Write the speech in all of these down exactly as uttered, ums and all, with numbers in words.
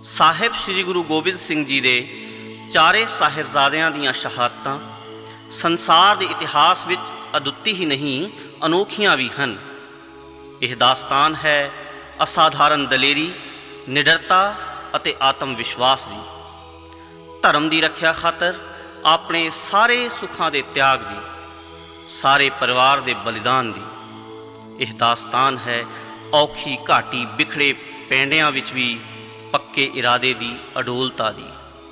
ਸਾਹਿਬ ਸ੍ਰੀ ਗੁਰੂ ਗੋਬਿੰਦ ਸਿੰਘ ਜੀ ਦੇ ਚਾਰੇ ਸਾਹਿਬਜ਼ਾਦਿਆਂ ਦੀਆਂ ਸ਼ਹਾਦਤਾਂ ਸੰਸਾਰ ਦੇ ਇਤਿਹਾਸ ਵਿੱਚ ਅਦੁੱਤੀ ਹੀ ਨਹੀਂ, ਅਨੋਖੀਆਂ ਵੀ ਹਨ। ਇਹ ਦਾਸਤਾਨ ਹੈ ਅਸਾਧਾਰਨ ਦਲੇਰੀ, ਨਿਡਰਤਾ ਅਤੇ ਆਤਮ ਵਿਸ਼ਵਾਸ ਦੀ, ਧਰਮ ਦੀ ਰੱਖਿਆ ਖਾਤਰ ਆਪਣੇ ਸਾਰੇ ਸੁੱਖਾਂ ਦੇ ਤਿਆਗ ਦੀ, ਸਾਰੇ ਪਰਿਵਾਰ ਦੇ ਬਲੀਦਾਨ ਦੀ। ਇਹ ਦਾਸਤਾਨ ਹੈ ਔਖੀ ਘਾਟੀ ਬਿਖੜੇ ਪੈਂਡਿਆਂ ਵਿੱਚ ਵੀ ਪੱਕੇ ਇਰਾਦੇ ਦੀ, ਅਡੋਲਤਾ ਦੀ।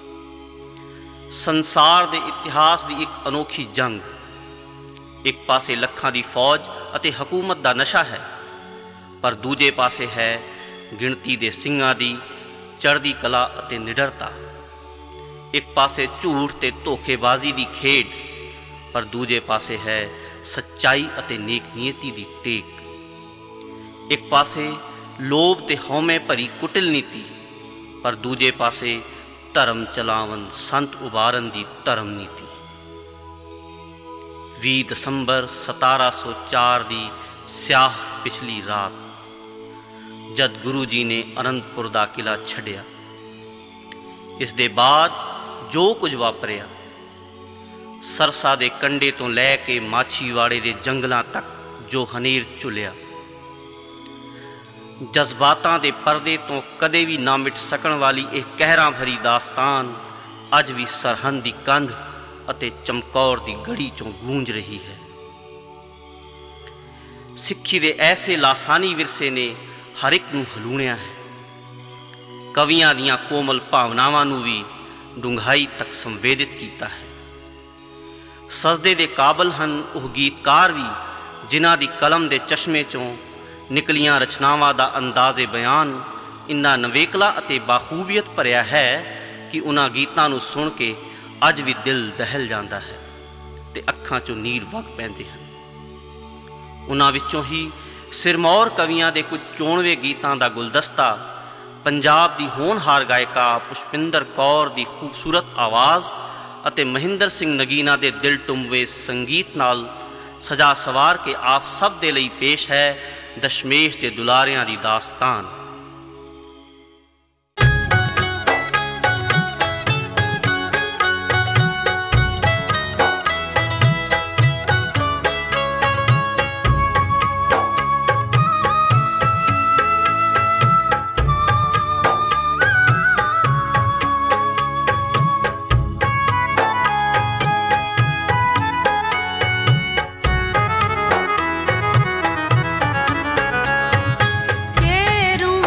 ਸੰਸਾਰ ਦੇ ਇਤਿਹਾਸ ਦੀ ਇੱਕ ਅਨੋਖੀ ਜੰਗ। ਇੱਕ ਪਾਸੇ ਲੱਖਾਂ ਦੀ ਫੌਜ ਅਤੇ ਹਕੂਮਤ ਦਾ ਨਸ਼ਾ ਹੈ, ਪਰ ਦੂਜੇ ਪਾਸੇ ਹੈ ਗਿਣਤੀ ਦੇ ਸਿੰਘਾਂ ਦੀ ਚੜ੍ਹਦੀ ਕਲਾ ਅਤੇ ਨਿਡਰਤਾ। ਇੱਕ ਪਾਸੇ ਝੂਠ ਤੇ ਧੋਖੇਬਾਜ਼ੀ ਦੀ ਖੇਡ, ਪਰ ਦੂਜੇ ਪਾਸੇ ਹੈ ਸੱਚਾਈ ਅਤੇ ਨੇਕ ਨੀਅਤੀ ਦੀ ਟੇਕ। ਇੱਕ ਪਾਸੇ ਲੋਭ ਤੇ ਹਉਮੈ ਭਰੀ ਕੁਟਿਲ ਨੀਤੀ, ਪਰ ਦੂਜੇ ਪਾਸੇ ਧਰਮ ਚਲਾਵਨ ਸੰਤ ਉਬਾਰਨ ਦੀ ਧਰਮ ਨੀਤੀ। ਵੀਹ ਦਸੰਬਰ ਸਤਾਰਾਂ ਸੌ ਚਾਰ ਦੀ ਸਿਆਹ ਪਿਛਲੀ ਰਾਤ, ਜਦ ਗੁਰੂ ਜੀ ਨੇ ਅਨੰਦਪੁਰ ਦਾ ਕਿਲ੍ਹਾ ਛੱਡਿਆ, ਇਸ ਦੇ ਬਾਅਦ ਜੋ ਕੁਝ ਵਾਪਰਿਆ, ਸਰਸਾ ਦੇ ਕੰਢੇ ਤੋਂ ਲੈ ਕੇ ਮਾਛੀਵਾੜੇ ਦੇ ਜੰਗਲਾਂ ਤੱਕ ਜੋ ਹਨੇਰ ਝੁੱਲਿਆ, ਜਜ਼ਬਾਤਾਂ ਦੇ ਪਰਦੇ ਤੋਂ ਕਦੇ ਵੀ ਨਾ ਮਿਟ ਸਕਣ ਵਾਲੀ ਇਹ ਕਹਿਰਾਂ ਭਰੀ ਦਾਸਤਾਨ ਅੱਜ ਵੀ ਸਰਹੰਦ ਦੀ ਕੰਧ ਅਤੇ ਚਮਕੌਰ ਦੀ ਗੜੀ ਚੋਂ ਗੂੰਜ ਰਹੀ ਹੈ। ਸਿੱਖੀ ਦੇ ਐਸੇ ਲਾਸਾਨੀ ਵਿਰਸੇ ਨੇ ਹਰ ਇੱਕ ਨੂੰ ਹਲੂਣਿਆ ਹੈ। ਕਵੀਆਂ ਦੀਆਂ ਕੋਮਲ ਭਾਵਨਾਵਾਂ ਨੂੰ ਵੀ ਡੂੰਘਾਈ ਤੱਕ ਸੰਵੇਦਿਤ ਕੀਤਾ ਹੈ। ਸਜਦੇ ਦੇ ਕਾਬਲ ਹਨ ਉਹ ਗੀਤਕਾਰ ਵੀ, ਜਿਨ੍ਹਾਂ ਦੀ ਕਲਮ ਦੇ ਚਸ਼ਮੇ ਚੋਂ ਨਿਕਲੀਆਂ ਰਚਨਾਵਾਂ ਦਾ ਅੰਦਾਜ਼ੇ ਬਿਆਨ ਇੰਨਾ ਨਵੇਕਲਾ ਅਤੇ ਬਾਖੂਬੀਅਤ ਭਰਿਆ ਹੈ ਕਿ ਉਹਨਾਂ ਗੀਤਾਂ ਨੂੰ ਸੁਣ ਕੇ ਅੱਜ ਵੀ ਦਿਲ ਦਹਿਲ ਜਾਂਦਾ ਹੈ ਅਤੇ ਅੱਖਾਂ 'ਚੋਂ ਨੀਰ ਵਗ ਪੈਂਦੇ ਹਨ। ਉਹਨਾਂ ਵਿੱਚੋਂ ਹੀ ਸਿਰਮੌਰ ਕਵੀਆਂ ਦੇ ਕੁਝ ਚੋਣਵੇਂ ਗੀਤਾਂ ਦਾ ਗੁਲਦਸਤਾ ਪੰਜਾਬ ਦੀ ਹੋਣਹਾਰ ਗਾਇਕਾ ਪੁਸ਼ਪਿੰਦਰ ਕੌਰ ਦੀ ਖੂਬਸੂਰਤ ਆਵਾਜ਼ ਅਤੇ ਮਹਿੰਦਰ ਸਿੰਘ ਨਗੀਨਾ ਦੇ ਦਿਲ ਟੁੰਬਵੇਂ ਸੰਗੀਤ ਨਾਲ ਸਜਾ ਸਵਾਰ ਕੇ ਆਪ ਸਭ ਦੇ ਲਈ ਪੇਸ਼ ਹੈ ਦਸ਼ਮੇਸ਼ ਦੇ ਦੁਲਾਰਿਆਂ ਦੀ ਦਾਸਤਾਨ। Quero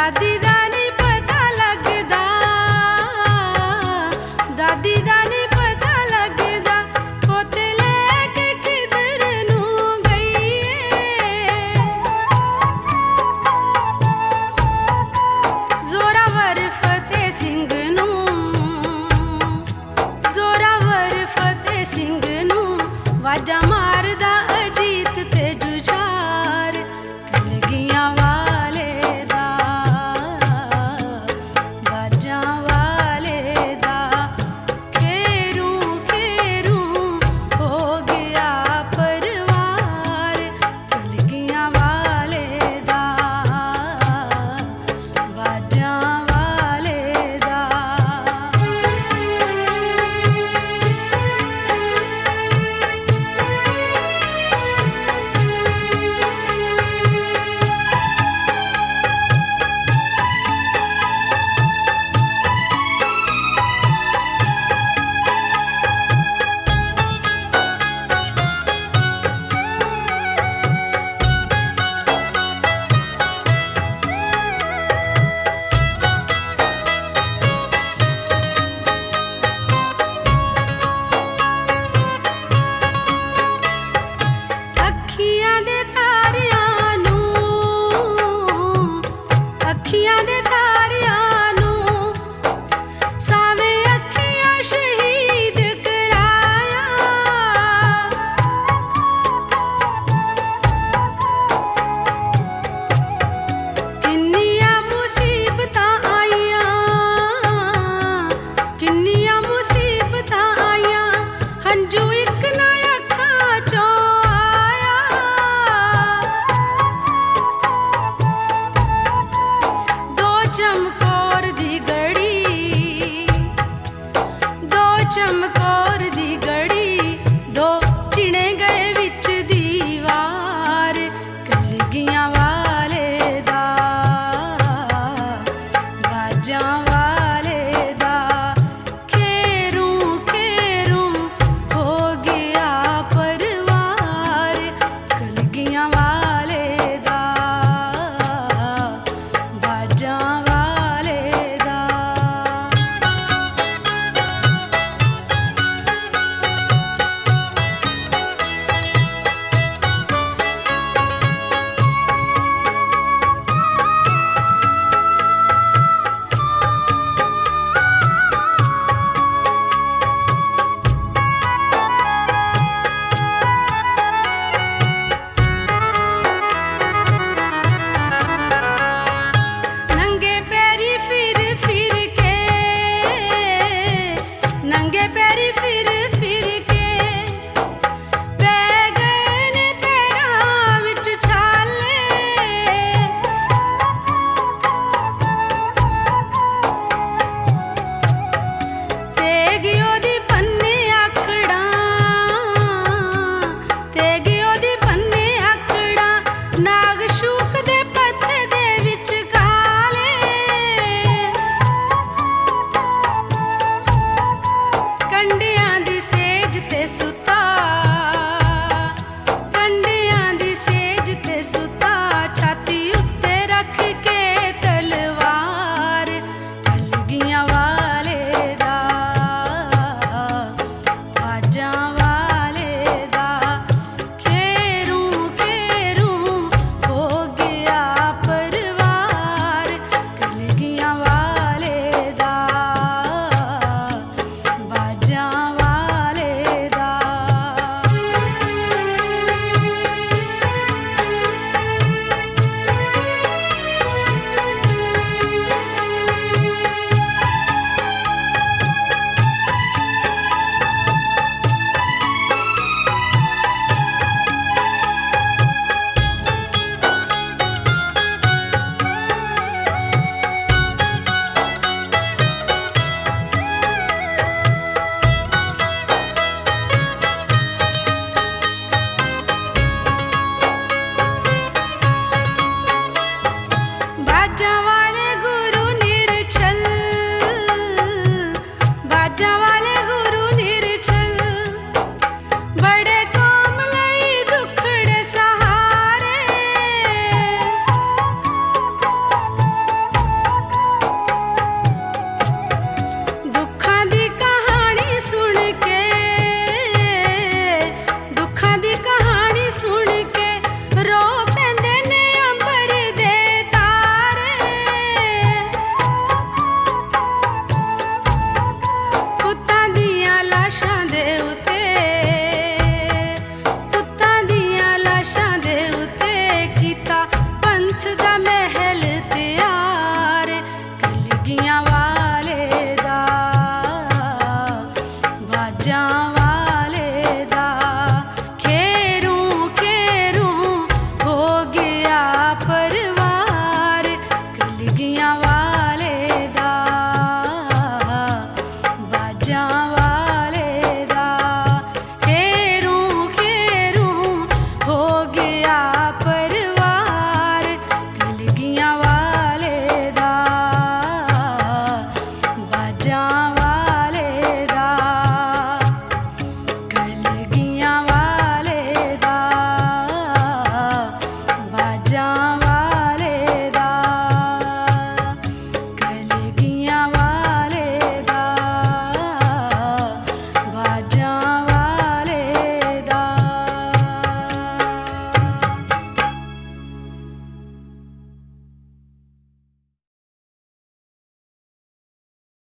दादी दा नी पता लगदा, दादी दा नी पता लगदा, पोते लेके किधर नूं गई है। जोरावर फतेह सिंह नूं, जोरावर फतेह सिंह नूं वाजा मारदा अजीत ते जुझार, कलगियां वाले दा, बाजां वाले दा, खेरू खेरू हो गया परवार, कलगियां वाले दा, बाजां वाले दा। ਅੱਖੀਆਂ ਦੇ ਤਾਰਿਆਂ ਨੂੰ, ਅੱਖੀਆਂ ਦੇ ਤਾਰਿਆਂ ਨੂੰ, ਸਾਵੇਂ ਅੱਖੀਆਂ ਸ਼ਹੀਦ ਕਰਾਇਆ। ਕਿੰਨੀਆਂ ਮੁਸੀਬਤਾਂ ਆਈਆਂ, ਕਿੰਨੀਆਂ ਮੁਸੀਬਤਾਂ ਆਈਆਂ, ਹੰਝੂ ਇੱਕ ਨਾ ਅੱਖਾਂ ਚੋਂ ਆਇਆ। ਦੋ ਚਮਕੌਰ ਦੀ ਗੜੀ, ਦੋ ਚਮਕੌਰ ਦੀ ਗੜੀ, ਦੋ ਚਿਣੇ ਗਏ ਵਿੱਚ ਦੀਵਾਰ, ਕਲਗੀਆਂ ਵਾਲੇ ਦਾ, ਬਾਜਾਂ ਵਾਲੇ ਦਾ, ਖੇਰੂ ਖੇਰੂ ਹੋ ਗਿਆ ਪਰਵਾਰ, ਕਲਗੀਆਂ ਵਾਲੇ ਦਾ, ਬਾਜਾਂ ਵਾਲੇ ਦਾ। ਨੰਗੇ ਪੈਰੀ ਫਿਰ ਫਿਰ ਕੇ, ਨੰਗੇ ਪੈਰੀ ਫਿਰ ਫਿਰ ਕੇ, ਪੈ ਗਏ ਨੇ ਪੈਰਾਂ ਵਿੱਚ ਛਾਲੇ। ਤੇਗ ਉਹਦੀ ਪੰਨੇ ਆਕੜਾਂ, ਤੇਗ ਉਹਦੀ ਪੰਨੇ ਆਕੜਾਂ, ਨਾਗ ਸ਼ੂਕ ਦੇ ਪੱਥੇ ਦੇ ਵਿੱਚ ਕਾਲੇ। ਕੰਡਿਆਂ ਦੀ ਸੇਜ ਤੇ ਸੁੱਤਾ, ਕੰਡਿਆਂ ਦੀ ਸੇਜ ਤੇ ਸੁੱਤਾ, ਛਾਤੀ ਉੱਤੇ ਰੱਖ ਕੇ ਤਲਵਾਰ, ਕਲਗੀਆਂ ਵਾਲੇ ਦਾ, ਬਾਜਾਂ ਵਾਲੇ ਦਾ, ਖੇਰੂ ਖੇਰੂ ਹੋ ਗਿਆ ਪਰਵਾਰ, ਕਲਗੀਆਂ ਵਾਲੇ ਦਾ, ਬਾਜਾਂ ਵਾਲੇ ਦਾ। ਬਾਜਾਂ ਵਾਲੇ